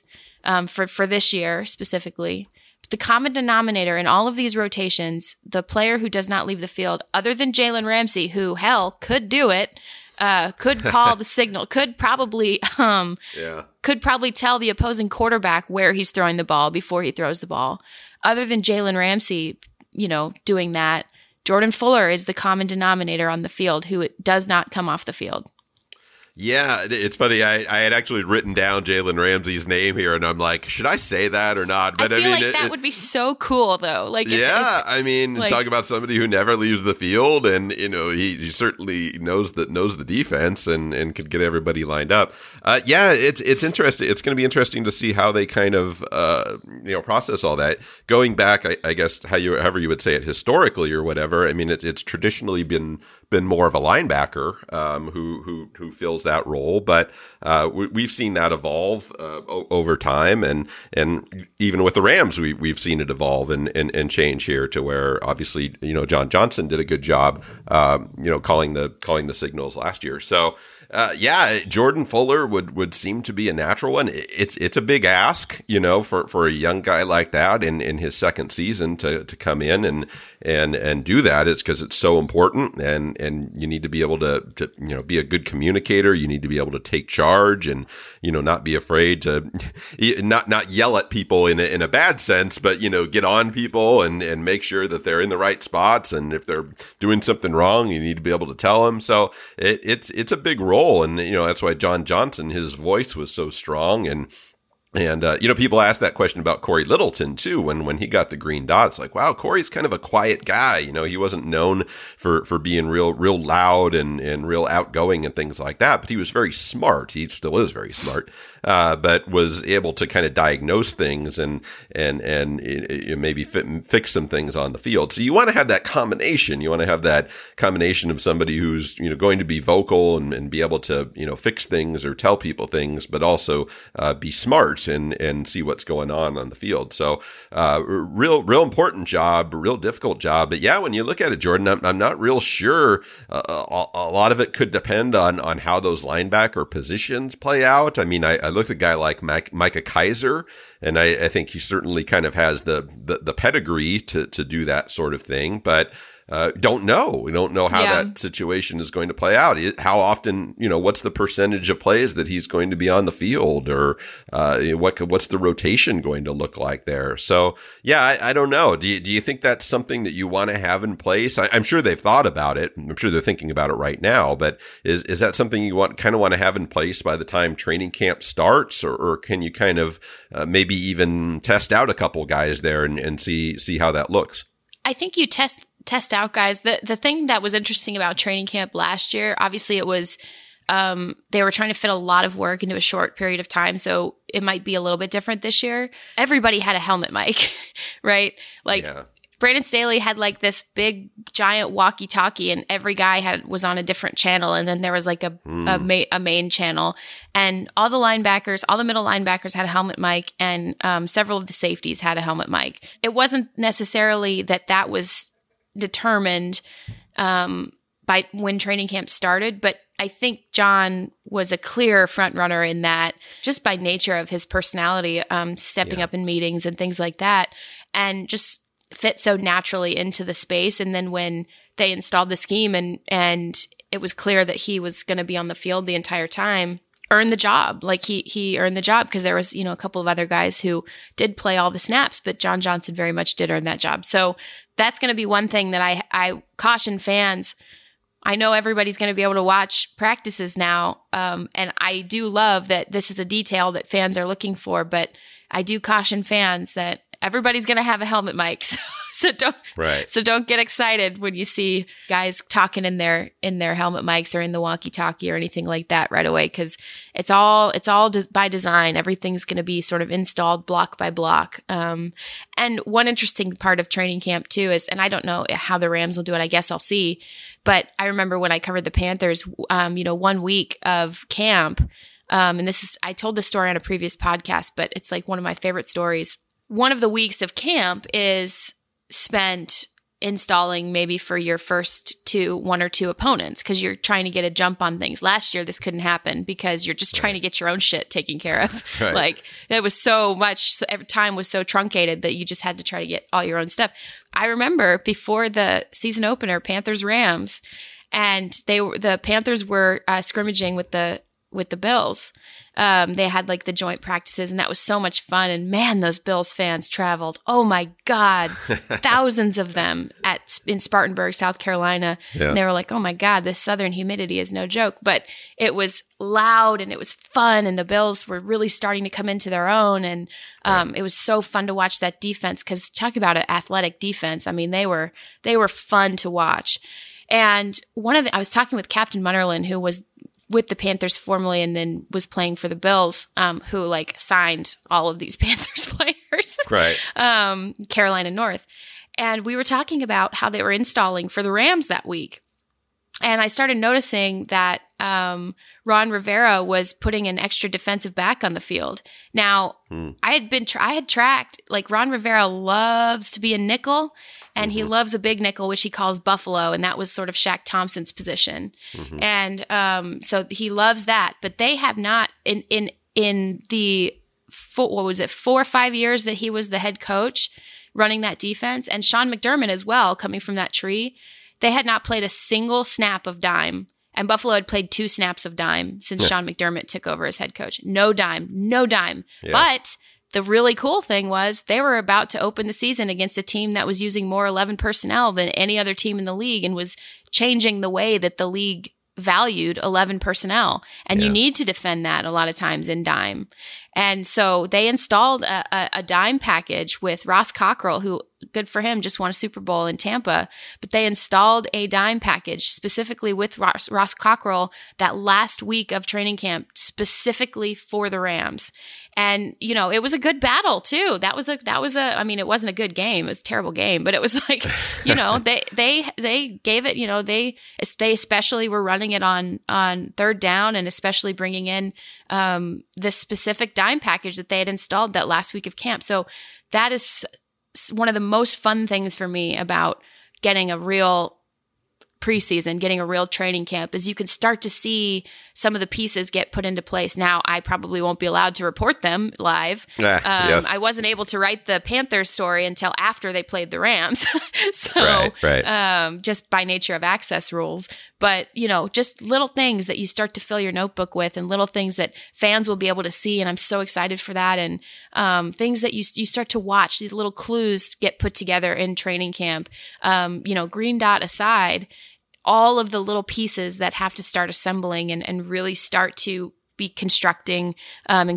for this year specifically. The common denominator in all of these rotations, the player who does not leave the field, other than Jalen Ramsey, who, hell, could do it, could call the signal, could probably tell the opposing quarterback where he's throwing the ball before he throws the ball. Other than Jalen Ramsey, doing that, Jordan Fuller is the common denominator on the field who does not come off the field. Yeah, it's funny. I had actually written down Jalen Ramsey's name here, and I'm like, should I say that or not? But I feel like that would be so cool, though. Like, talk about somebody who never leaves the field, and he certainly knows the defense and could get everybody lined up. It's interesting. It's going to be interesting to see how they kind of process all that. Going back, I guess however you would say it historically or whatever. I mean, it's traditionally been more of a linebacker who fills that role, but we've seen that evolve over time, and even with the Rams, we've seen it evolve and change here to where obviously John Johnson did a good job calling the signals last year. So Jordan Fuller would seem to be a natural one. It's a big ask, for a young guy like that in his second season to come in and do that. It's because it's so important, and you need to be able to be a good communicator. You need to be able to take charge and not be afraid to not yell at people in a bad sense, but get on people and make sure that they're in the right spots. And if they're doing something wrong, you need to be able to tell them. So it's a big role. And, that's why John Johnson, his voice was so strong. And people asked that question about Corey Littleton too, when he got the green dot. It's like, wow, Corey's kind of a quiet guy. He wasn't known for being real loud and real outgoing and things like that, but he was very smart. He still is very smart, but was able to kind of diagnose things and maybe fix some things on the field. So you want to have that combination. You want to have that combination of somebody who's, going to be vocal and be able to, fix things or tell people things, but also be smart and see what's going on the field. So real important job, real difficult job. But yeah, when you look at it, Jordan, I'm not real sure. A lot of it could depend on how those linebacker positions play out. I mean, I looked at a guy like Micah Kiser, and I think he certainly kind of has the pedigree to do that sort of thing, but don't know. We don't know how that situation is going to play out. How often, what's the percentage of plays that he's going to be on the field, or what's the rotation going to look like there? So, I don't know. Do you think that's something that you want to have in place? I'm sure they've thought about it. I'm sure they're thinking about it right now. But is that something you want to have in place by the time training camp starts, or can you kind of maybe even test out a couple guys there and see how that looks? I think you test out guys. The thing that was interesting about training camp last year, obviously it was they were trying to fit a lot of work into a short period of time. So it might be a little bit different this year. Everybody had a helmet mic, right? Brandon Staley had like this big giant walkie-talkie, and every guy was on a different channel. And then there was like a main channel, and all the middle linebackers had a helmet mic, and several of the safeties had a helmet mic. It wasn't necessarily that was determined by when training camp started, but I think John was a clear front runner in that, just by nature of his personality, stepping up in meetings and things like that, and just fit so naturally into the space. And then when they installed the scheme and it was clear that he was going to be on the field the entire time, earned the job. Like he earned the job, because there was, a couple of other guys who did play all the snaps, but John Johnson very much did earn that job. So that's going to be one thing that I caution fans. I know everybody's going to be able to watch practices now. And I do love that this is a detail that fans are looking for, but I do caution fans that everybody's going to have a helmet mic. So don't get excited when you see guys talking in their helmet mics or in the walkie-talkie or anything like that right away, because it's all by design. Everything's going to be sort of installed block by block. And one interesting part of training camp too is, and I don't know how the Rams will do it, I guess I'll see, but I remember when I covered the Panthers, 1 week of camp, and I told this story on a previous podcast, but it's like one of my favorite stories. One of the weeks of camp is spent installing maybe for your first one or two opponents, because you're trying to get a jump on things. Last year, this couldn't happen because you're just trying to get your own shit taken care of. Right. Like, it was so much, every time was so truncated that you just had to try to get all your own stuff. I remember before the season opener, Panthers-Rams, and the Panthers were scrimmaging with the Bills. They had like the joint practices, and that was so much fun. And man, those Bills fans traveled. Oh my God, thousands of them in Spartanburg, South Carolina. Yeah. And they were like, oh my God, this southern humidity is no joke. But it was loud and it was fun, and the Bills were really starting to come into their own. And it was so fun to watch that defense, because talk about an athletic defense. I mean, they were fun to watch. And I was talking with Captain Munnerlyn, who was with the Panthers formerly and then was playing for the Bills, who like signed all of these Panthers players, Right. Carolina North. And we were talking about how they were installing for the Rams that week. And I started noticing that Ron Rivera was putting an extra defensive back on the field. Now, I had tracked, like, Ron Rivera loves to be a nickel, and he loves a big nickel, which he calls Buffalo, and that was sort of Shaq Thompson's position. And so he loves that. But they have not, in the, 4 or 5 years that he was the head coach running that defense, and Sean McDermott as well, coming from that tree, they had not played a single snap of dime. And Buffalo had played 2 snaps of dime since Sean McDermott took over as head coach. No dime. Yeah. But the really cool thing was they were about to open the season against a team that was using more 11 personnel than any other team in the league, and was changing the way that the league valued 11 personnel. And you need to defend that a lot of times in dime. And so they installed a dime package with Ross Cockrell, who, good for him, just won a Super Bowl in Tampa. But they installed a dime package specifically with Ross Cockrell that last week of training camp, specifically for the Rams. And, you know, it was a good battle too. That was I mean, it wasn't a good game. It was a terrible game, but it was like, you know, they gave it, you know, they especially were running it on third down, and especially bringing in this specific dime package that they had installed that last week of camp. So that is one of the most fun things for me about getting a real preseason, getting a real training camp, is you can start to see some of the pieces get put into place. Now, I probably won't be allowed to report them live. Yes. I wasn't able to write the Panthers story until after they played the Rams. So, right. Just by nature of access rules. But, you know, just little things that you start to fill your notebook with, and little things that fans will be able to see. And I'm so excited for that. And things that you start to watch, these little clues get put together in training camp. You know, green dot aside, all of the little pieces that have to start assembling and really start to be constructing, like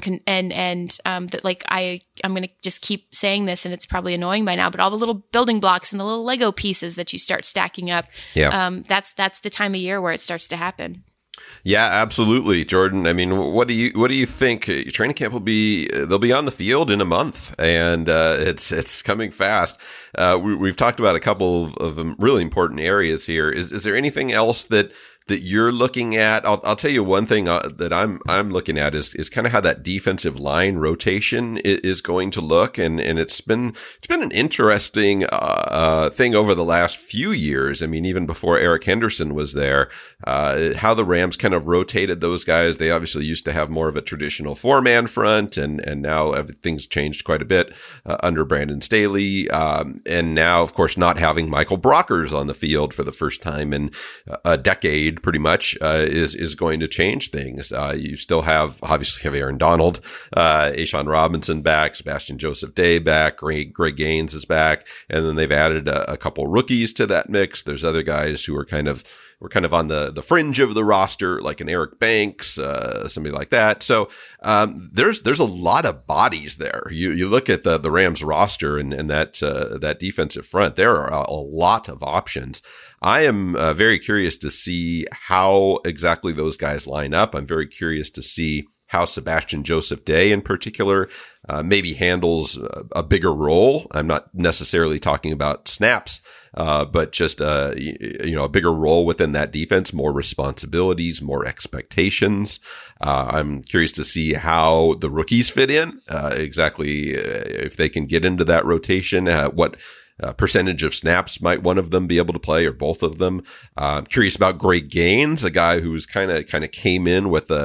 I'm going to just keep saying this, and it's probably annoying by now, but all the little building blocks and the little Lego pieces that you start stacking up. Yeah. That's the time of year where it starts to happen. Yeah, absolutely, Jordan. I mean, what do you think? Training camp they'll be on the field in a month, and it's coming fast. We've talked about a couple of really important areas here. Is there anything else that you're looking at? I'll tell you one thing that I'm looking at is kind of how that defensive line rotation is going to look, and it's been an interesting thing over the last few years. I mean, even before Eric Henderson was there, how the Rams kind of rotated those guys. They obviously used to have more of a traditional 4-man front, and now everything's changed quite a bit under Brandon Staley, and now, of course, not having Michael Brockers on the field for the first time in a decade, pretty much, is going to change things. You still have Aaron Donald, A'Shawn Robinson back, Sebastian Joseph Day back, Greg Gaines is back, and then they've added a couple rookies to that mix. There's other guys who are kind of on the fringe of the roster, like an Eric Banks, somebody like that. So there's a lot of bodies there. You look at the Rams roster and that defensive front. There are a lot of options. I am very curious to see how exactly those guys line up. I'm very curious to see how Sebastian Joseph Day in particular maybe handles a bigger role. I'm not necessarily talking about snaps, but just a bigger role within that defense, more responsibilities, more expectations. I'm curious to see how the rookies fit in, exactly if they can get into that rotation, what percentage of snaps might one of them be able to play, or both of them. I'm curious about Greg Gaines, a guy who's kind of came in with a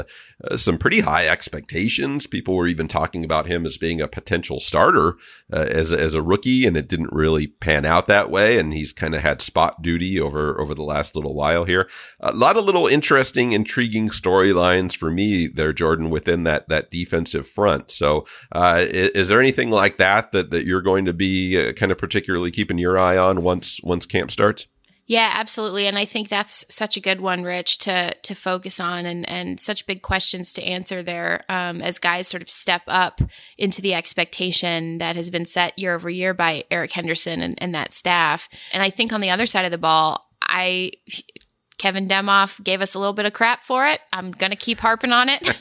some pretty high expectations. People were even talking about him as being a potential starter as a rookie, and it didn't really pan out that way. And he's kind of had spot duty over the last little while here. A lot of little interesting, intriguing storylines for me there, Jordan, within that defensive front. So is there anything like that you're going to be kind of particularly keeping your eye on once camp starts? Yeah, absolutely. And I think that's such a good one, Rich, to focus on and such big questions to answer there as guys sort of step up into the expectation that has been set year over year by Eric Henderson and that staff. And I think on the other side of the ball, Kevin Demoff gave us a little bit of crap for it. I'm going to keep harping on it.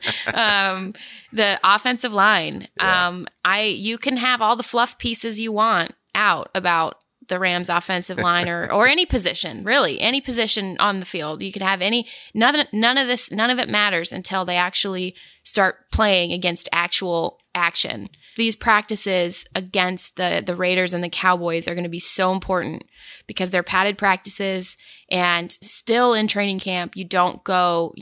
The offensive line. Yeah. You can have all the fluff pieces you want out about the Rams offensive line or any position, really, any position on the field. You could have none of it matters until they actually start playing against actual action. These practices against the Raiders and the Cowboys are going to be so important because they're padded practices, and still in training camp, you don't go,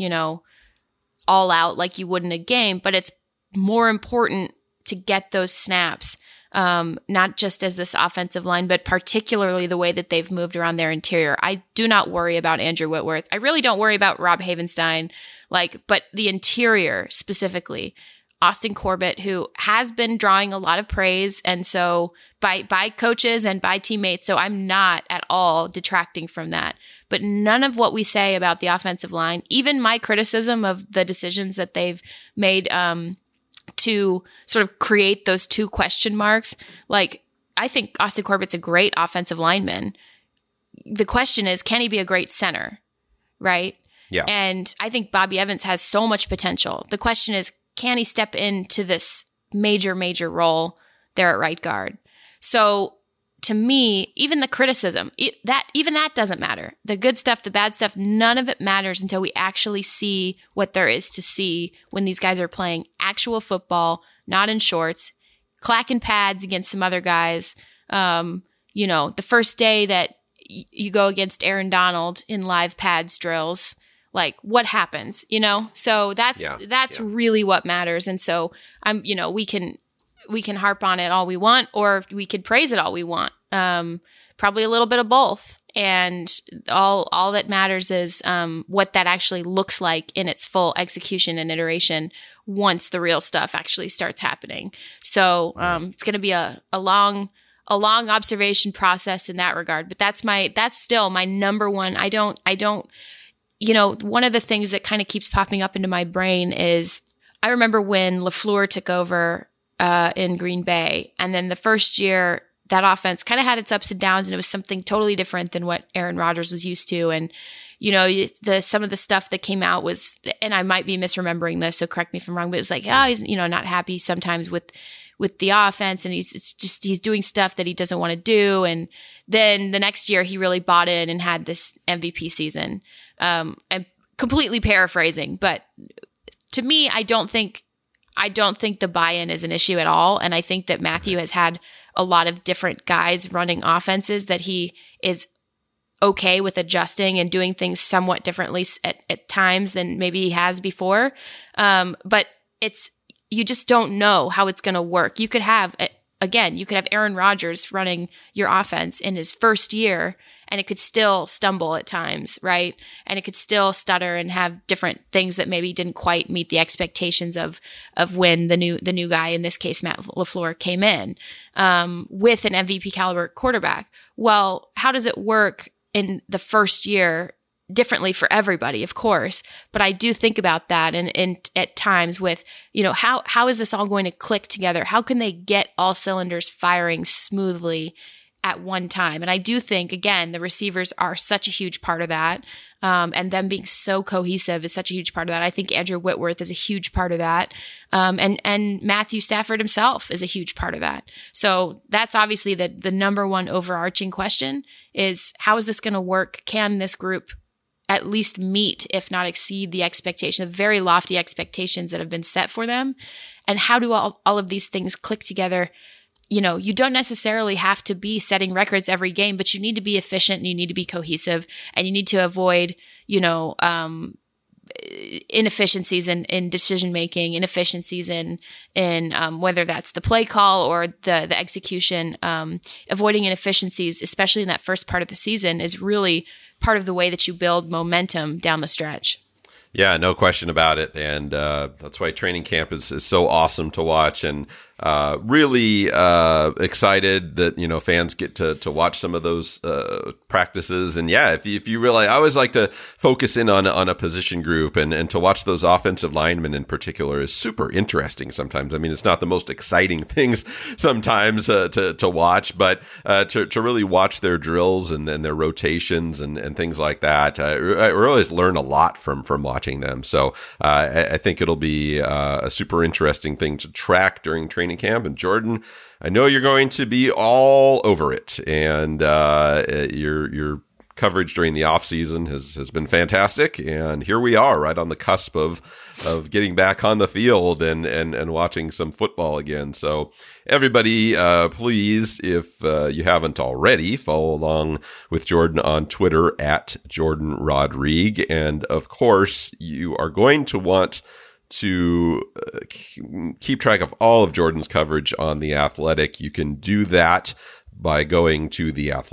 all out like you would in a game, but it's more important to get those snaps. Not just as this offensive line, but particularly the way that they've moved around their interior. I do not worry about Andrew Whitworth. I really don't worry about Rob Havenstein, but the interior specifically. Austin Corbett, who has been drawing a lot of praise, and so by coaches and by teammates, so I'm not at all detracting from that. But none of what we say about the offensive line, even my criticism of the decisions that they've made, to sort of create those two question marks. I think Austin Corbett's a great offensive lineman. The question is, can he be a great center? Right? Yeah. And I think Bobby Evans has so much potential. The question is, can he step into this major, major role there at right guard? So to me, even the criticism, that doesn't matter. The good stuff, the bad stuff, none of it matters until we actually see what there is to see when these guys are playing actual football, not in shorts, clacking pads against some other guys. The first day that you go against Aaron Donald in live pads drills, what happens, So that's really what matters. And so we can harp on it all we want, or we could praise it all we want. Probably a little bit of both. And all that matters is what that actually looks like in its full execution and iteration once the real stuff actually starts happening. So it's going to be a long observation process in that regard. But that's still my number one. I don't. One of the things that kind of keeps popping up into my brain is I remember when LaFleur took over in Green Bay, and then the first year that offense kind of had its ups and downs, and it was something totally different than what Aaron Rodgers was used to. And some of the stuff that came out was, and I might be misremembering this, so correct me if I'm wrong, but it's he's not happy sometimes with the offense, and he's doing stuff that he doesn't want to do. And then the next year he really bought in and had this MVP season. I'm completely paraphrasing, but to me, I don't think the buy-in is an issue at all. And I think that Matthew has had a lot of different guys running offenses that he is okay with adjusting and doing things somewhat differently at times than maybe he has before. But you just don't know how it's going to work. You could have Aaron Rodgers running your offense in his first year, and it could still stumble at times, right? And it could still stutter and have different things that maybe didn't quite meet the expectations of when the new guy, in this case Matt LaFleur, came in with an MVP caliber quarterback. Well, how does it work in the first year? Differently for everybody, of course, but I do think about that and at times with, how is this all going to click together? How can they get all cylinders firing smoothly at one time? And I do think, again, the receivers are such a huge part of that. And them being so cohesive is such a huge part of that. I think Andrew Whitworth is a huge part of that. And Matthew Stafford himself is a huge part of that. So that's obviously the number one overarching question is, how is this going to work? Can this group at least meet, if not exceed, the expectation, the very lofty expectations that have been set for them? And how do all of these things click together? You don't necessarily have to be setting records every game, but you need to be efficient and you need to be cohesive and you need to avoid, inefficiencies in decision making, inefficiencies in whether that's the play call or the execution. Avoiding inefficiencies, especially in that first part of the season, is really part of the way that you build momentum down the stretch. Yeah, no question about it. And that's why training camp is so awesome to watch, and really excited that, fans get to watch some of those practices. And yeah, if you realize, I always like to focus in on a position group, and to watch those offensive linemen in particular is super interesting sometimes. I mean, it's not the most exciting things sometimes to watch, but to really watch their drills and then their rotations and things like that. I really learn a lot from watching them. So I think it'll be a super interesting thing to track during training camp. And Jordan, I know you're going to be all over it, and your coverage during the off season has been fantastic. And here we are, right on the cusp of getting back on the field and watching some football again. So everybody, please, if you haven't already, follow along with Jordan on Twitter at Jordan Rodrigue. And of course, you are going to want to keep track of all of Jordan's coverage on The Athletic. You can do that by going to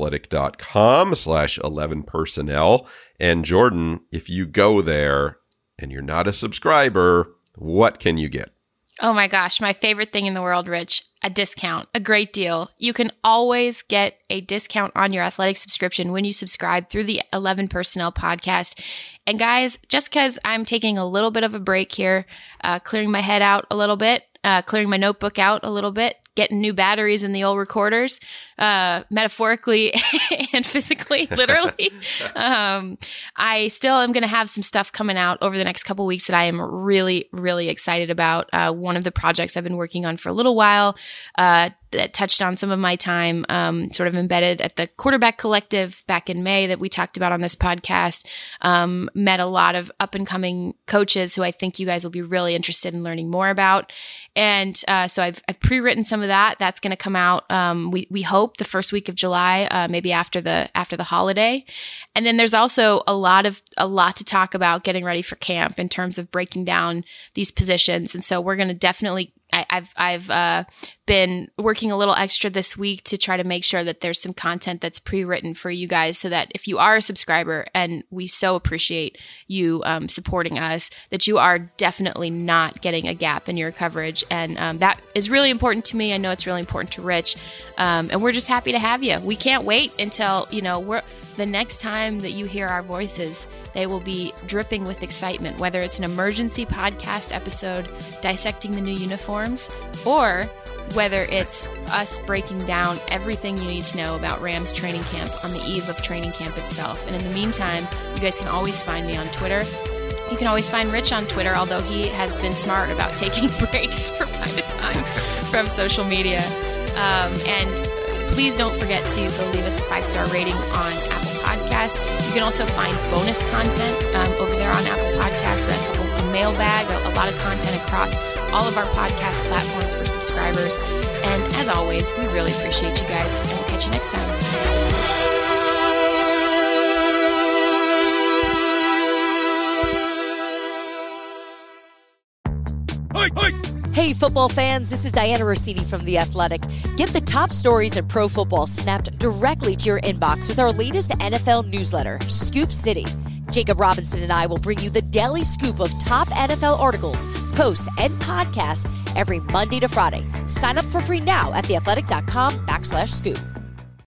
theathletic.com/11personnel. And Jordan, if you go there and you're not a subscriber, what can you get? Oh my gosh, my favorite thing in the world, Rich, a discount, a great deal. You can always get a discount on your Athletic subscription when you subscribe through the 11 Personnel podcast. And guys, just because I'm taking a little bit of a break here, clearing my head out a little bit, clearing my notebook out a little bit, getting new batteries in the old recorders, metaphorically and physically, literally. I still am going to have some stuff coming out over the next couple of weeks that I am really, really excited about. One of the projects I've been working on for a little while that touched on some of my time sort of embedded at the Quarterback Collective back in May that we talked about on this podcast. Met a lot of up-and-coming coaches who I think you guys will be really interested in learning more about. And so I've pre-written some of that. That's going to come out, we hope, the first week of July, maybe after the holiday. And then there's also a lot to talk about getting ready for camp in terms of breaking down these positions. And so we're going to definitely, I've been working a little extra this week to try to make sure that there's some content that's pre-written for you guys, so that if you are a subscriber, and we so appreciate you supporting us, that you are definitely not getting a gap in your coverage. And that is really important to me. I know it's really important to Rich. And we're just happy to have you. We can't wait until, the next time that you hear our voices, they will be dripping with excitement, whether it's an emergency podcast episode dissecting the new uniforms, or whether it's us breaking down everything you need to know about Rams training camp on the eve of training camp itself. And in the meantime, you guys can always find me on Twitter. You can always find Rich on Twitter, although he has been smart about taking breaks from time to time from social media. And please don't forget to go leave us a 5-star rating on Apple Podcasts. You can also find bonus content over there on Apple Podcasts, a mailbag, a lot of content across all of our podcast platforms for subscribers. And as always, we really appreciate you guys, and we'll catch you next time. Hey, football fans, this is Diana Rossini from The Athletic. Get the top stories in pro football snapped directly to your inbox with our latest NFL newsletter, Scoop City. Jacob Robinson and I will bring you the daily scoop of top NFL articles, posts, and podcasts every Monday to Friday. Sign up for free now at theathletic.com/scoop.